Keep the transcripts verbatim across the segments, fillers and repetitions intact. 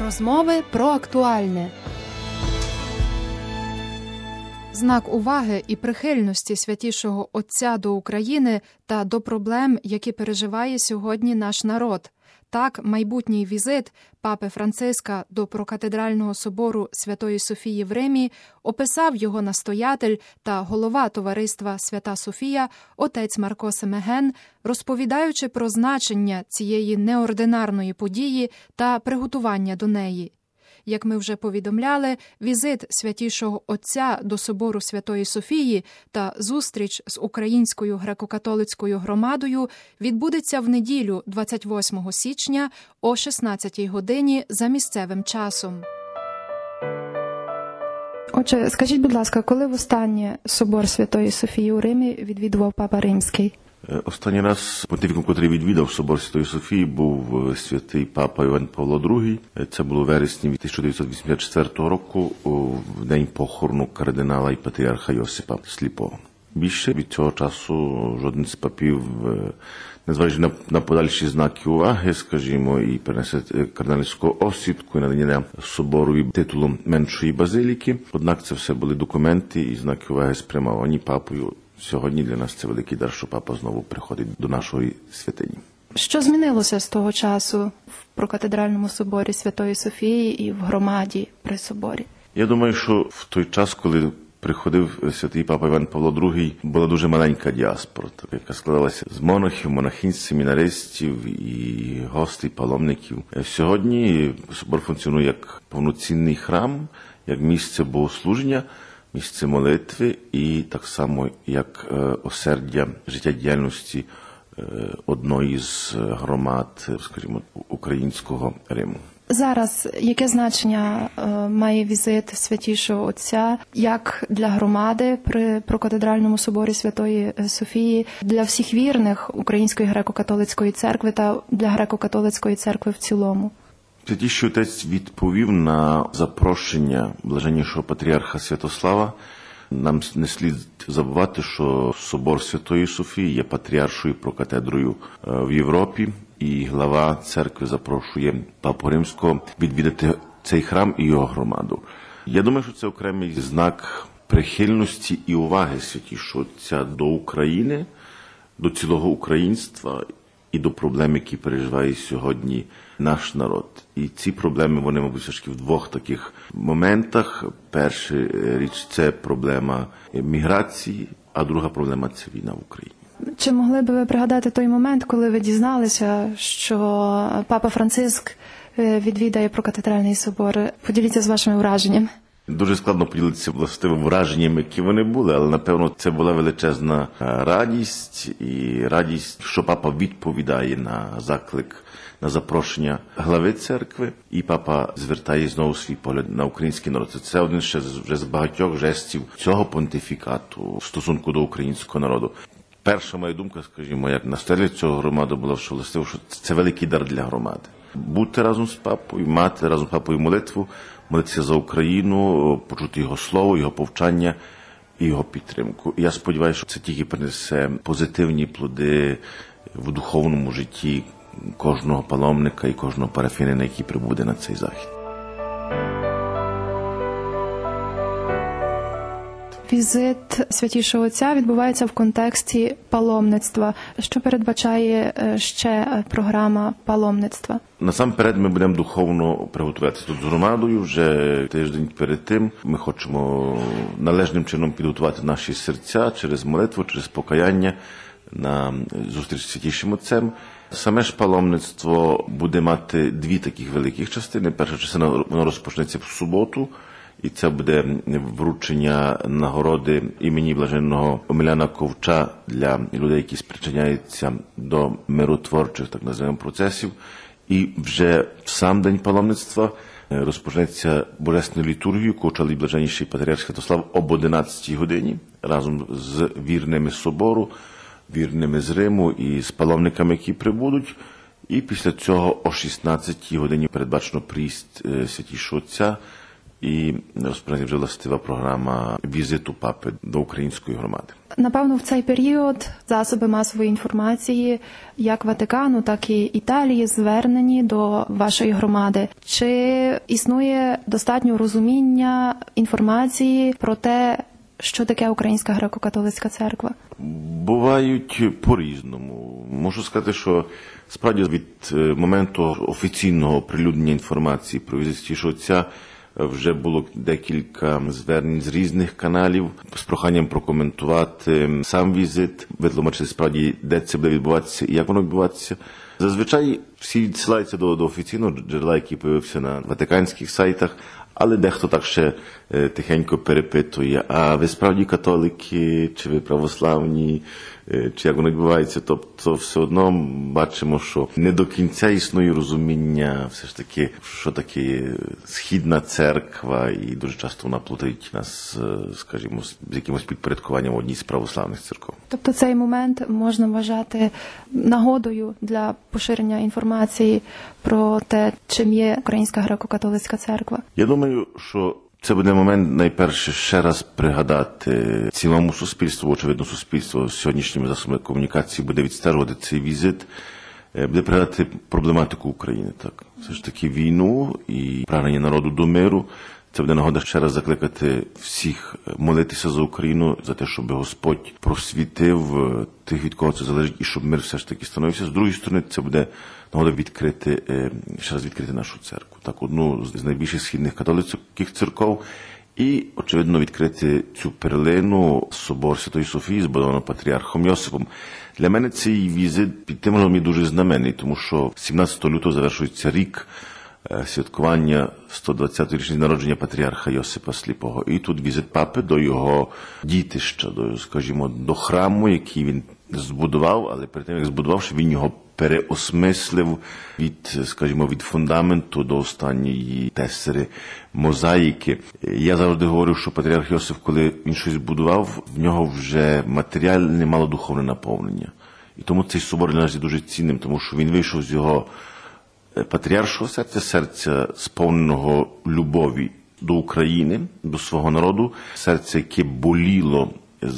Розмови про актуальне. Знак уваги і прихильності Святішого Отця до України та до проблем, які переживає сьогодні наш народ. Так, майбутній візит папи Франциска до Прокатедрального собору Святої Софії в Римі описав його настоятель та голова товариства «Свята Софія» отець Марко Семеген, розповідаючи про значення цієї неординарної події та приготування до неї. Як ми вже повідомляли, візит Святішого Отця до собору Святої Софії та зустріч з українською греко-католицькою громадою відбудеться в неділю двадцять восьмого січня о шістнадцятій годині за місцевим часом. Отже, скажіть, будь ласка, коли востаннє собор Святої Софії у Римі відвідував Папа Римський? Останній раз понтифіком, котрий відвідав собор Святої Софії, був святий папа Іван Павло другий. Це було в вересні тисяча дев'ятсот вісімдесят четвертого року, в день похорону кардинала і патріарха Йосипа Сліпого. Більше від цього часу жоден з папів, незважаючи на, на подальші знаки уваги, скажімо, і перенесе кардинальську освідку, і надання соборові титулу меншої базиліки. Однак це все були документи і знаки уваги спрямовані папою. Сьогодні для нас це великий дар, що папа знову приходить до нашої святині. Що змінилося з того часу в Прокатедральному соборі Святої Софії і в громаді при соборі? Я думаю, що в той час, коли приходив святий папа Іван Павло другий, була дуже маленька діаспора, яка складалася з монахів, монахинь, семінаристів і гостей, паломників. Сьогодні собор функціонує як повноцінний храм, як місце богослуження, місце молитви і так само як осердя життєдіяльності одної з громад, скажімо, українського Риму. Зараз яке значення має візит Святішого Отця як для громади при Прокатедральному соборі Святої Софії, для всіх вірних Української греко-католицької церкви та для греко-католицької церкви в цілому? Святіший Отець відповів на запрошення блаженнішого патріарха Святослава. Нам не слід забувати, що собор Святої Софії є патріаршою прокатедрою в Європі, і глава церкви запрошує папу Римського відвідати цей храм і його громаду. Я думаю, що це окремий знак прихильності і уваги Святішого Отця до України, до цілого українства і до проблем, які переживає сьогодні наш народ. І ці проблеми, вони, мабуть, все ж таки в двох таких моментах. Перша річ – це проблема міграції, а друга проблема – це війна в Україні. Чи могли б ви пригадати той момент, коли ви дізналися, що папа Франциск відвідає Прокатедральний собор? Поділіться з вашими враженнями. Дуже складно поділитися властивим враженням, які вони були, але, напевно, це була величезна радість, і радість, що папа відповідає на заклик, на запрошення глави церкви, і папа звертає знову свій погляд на український народ. Це один ще вже з багатьох жестів цього понтифікату в стосунку до українського народу. Перша моя думка, скажімо, як настоятеля цього громади була, що властиво, що це великий дар для громади. Бути разом з папою, мати разом з папою молитву, молитися за Україну, почути його слово, його повчання і його підтримку. І я сподіваюся, що це тільки принесе позитивні плоди в духовному житті кожного паломника і кожного парафіянина, який прибуде на цей захід. Візит Святішого Отця відбувається в контексті паломництва. Що передбачає ще програма паломництва? Насамперед ми будемо духовно приготуватися тут з громадою. Вже тиждень перед тим ми хочемо належним чином підготувати наші серця через молитву, через покаяння на зустріч з Святішим Отцем. Саме ж паломництво буде мати дві таких великих частини. Перша частина, воно розпочнеться в суботу, і це буде вручення нагороди імені блаженного Омеляна Ковча для людей, які спричиняються до миротворчих, так називаємо, процесів. І вже в сам день паломництва розпочнеться божественна літургія, яку очолить блаженніший патріарх Святослав об одинадцятій годині разом з вірними собору, вірними з Риму і з паломниками, які прибудуть. І після цього о шістнадцятій годині передбачено приїзд Святішого Отця і насправді вже властива програма візиту папи до української громади. Напевно, в цей період засоби масової інформації як Ватикану, так і Італії звернені до вашої громади. Чи існує достатньо розуміння інформації про те, що таке Українська греко-католицька церква? Бувають по-різному. Можу сказати, що справді від моменту офіційного оприлюднення інформації про візит Святішого Отця вже було декілька звернень з різних каналів з проханням прокоментувати сам візит, витлумачити справді, де це буде відбуватися і як воно відбуватися. Зазвичай всі відсилаються до, до офіційного джерела, який появився на ватиканських сайтах, але дехто так ще е, тихенько перепитує, а ви справді католики, чи ви православні, е, чи як воно відбувається. Тобто все одно бачимо, що не до кінця існує розуміння все ж таки, що таке східна церква, і дуже часто вона плутають нас, скажімо, з якимось підпорядкуванням одній з православних церков. Тобто цей момент можна вважати нагодою для поширення інформації про те, чим є Українська греко-католицька церква? Я думаю, що це буде момент найперше ще раз пригадати цілому суспільству, очевидно, суспільство з сьогоднішніми засобами комунікації буде відстежувати цей візит, буде пригадати проблематику України, так. Все ж таки війну і прагнення народу до миру. Це буде нагода ще раз закликати всіх молитися за Україну, за те, щоб Господь просвітив тих, від кого це залежить, і щоб мир все ж таки становився. З другої сторони, це буде нагода відкрити, ще раз відкрити нашу церкву, так, одну з найбільших східних католицьких церков, і, очевидно, відкрити цю перлину собор Святої Софії, збудованого патріархом Йосипом. Для мене цей візит під тим можливо дуже знаменний, тому що сімнадцятого лютого завершується рік святкування сто двадцятої річниці народження патріарха Йосипа Сліпого. І тут візит папи до його дітища, до, скажімо, до храму, який він збудував, але перед тим, як збудувавши, він його переосмислив від, скажімо, від фундаменту до останньої тесери мозаїки. Я завжди говорю, що патріарх Йосип, коли він щось збудував, в нього вже матеріальне мало духовне наповнення. І тому цей собор для нас є дуже цінним, тому що він вийшов з його патріаршого серця, серця сповненого любові до України, до свого народу, серце, яке боліло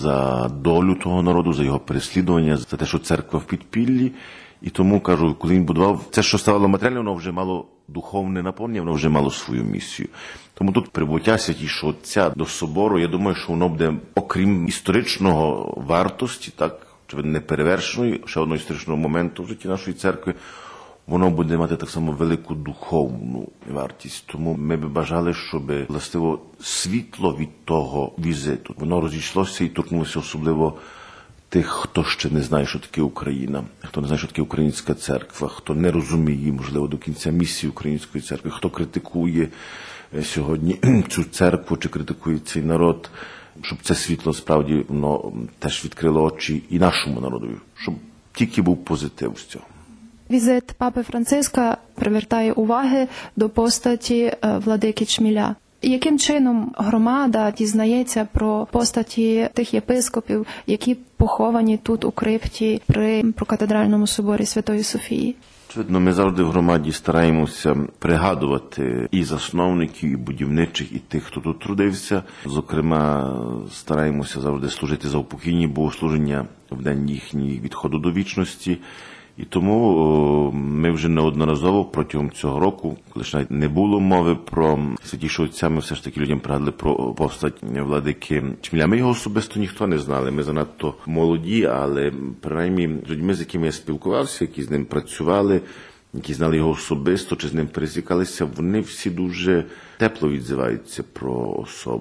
за долю того народу, за його переслідування, за те, що церква в підпіллі. І тому, кажу, коли він будував, це, що ставало матеріально, воно вже мало духовне наповнення, воно вже мало свою місію. Тому тут прибуття Святішого Отця до собору, я думаю, що воно буде, окрім історичного вартості, так, неперевершеної, ще одного історичного моменту в житті нашої церкви, воно буде мати так само велику духовну вартість. Тому ми б бажали, щоб, властиво, світло від того візиту, воно розійшлося і торкнулося особливо тих, хто ще не знає, що таке Україна, хто не знає, що таке українська церква, хто не розуміє, можливо, до кінця місії української церкви, хто критикує сьогодні цю церкву чи критикує цей народ, щоб це світло справді воно теж відкрило очі і нашому народу, щоб тільки був позитив з цього. Візит папи Франциска привертає уваги до постаті владики Чміля. Яким чином громада дізнається про постаті тих єпископів, які поховані тут у крипті при прокатедральному соборі Святої Софії? Очевидно, ми завжди в громаді стараємося пригадувати і засновників, і будівничих, і тих, хто тут трудився. Зокрема, стараємося завжди служити за упокійні богослуження в день їхнього відходу до вічності. І тому ми вже неодноразово протягом цього року, коли ж навіть не було мови про Святішого Отця, ми все ж таки людям пригадали про постать владики Чміля. Ми його особисто ніхто не знали, ми занадто молоді, але принаймні з людьми, з якими я спілкувався, які з ним працювали, які знали його особисто, чи з ним пересікалися, вони всі дуже тепло відзиваються про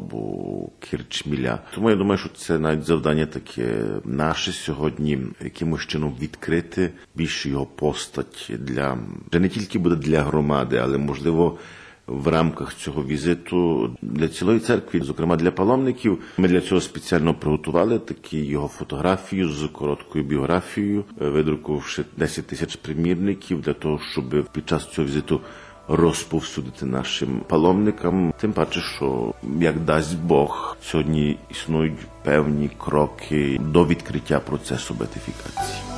особу Кір Чміля. Тому я думаю, що це навіть завдання таке наше сьогодні, якимось чином відкрити більше його постать для, вже не тільки буде для громади, але, можливо, в рамках цього візиту для цілої церкви, зокрема для паломників. Ми для цього спеціально приготували такі його фотографію з короткою біографією, видрукувавши десять тисяч примірників для того, щоб під час цього візиту розповсюдити нашим паломникам. Тим паче, що, як дасть Бог, сьогодні існують певні кроки до відкриття процесу беатифікації.